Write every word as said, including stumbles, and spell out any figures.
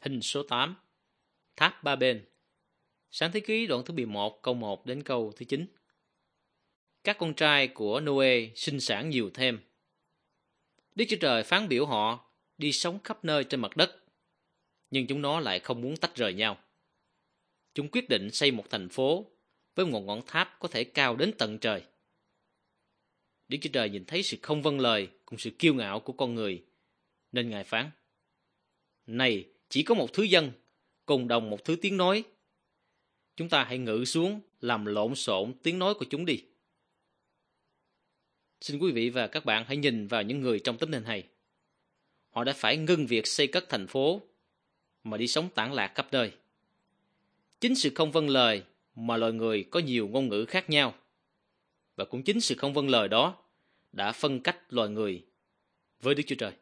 Hình số tám. Tháp ba bên. Sáng thế ký đoạn thứ mười một câu một đến câu thứ chín. Các con trai của Noe sinh sản nhiều thêm. Đức Chúa Trời phán biểu họ đi sống khắp nơi trên mặt đất, nhưng chúng nó lại không muốn tách rời nhau. Chúng quyết định xây một thành phố với một ngọn tháp có thể cao đến tận trời. Đức Chúa Trời nhìn thấy sự không vâng lời cùng sự kiêu ngạo của con người, nên Ngài phán: Này, chỉ có một thứ dân, cùng đồng một thứ tiếng nói. Chúng ta hãy ngự xuống làm lộn xộn tiếng nói của chúng đi. Xin quý vị và các bạn hãy nhìn vào những người trong tấm hình này. Họ đã phải ngưng việc xây cất thành phố mà đi sống tản lạc khắp nơi. Chính sự không vâng lời mà loài người có nhiều ngôn ngữ khác nhau. Và cũng chính sự không vâng lời đó đã phân cách loài người với Đức Chúa Trời.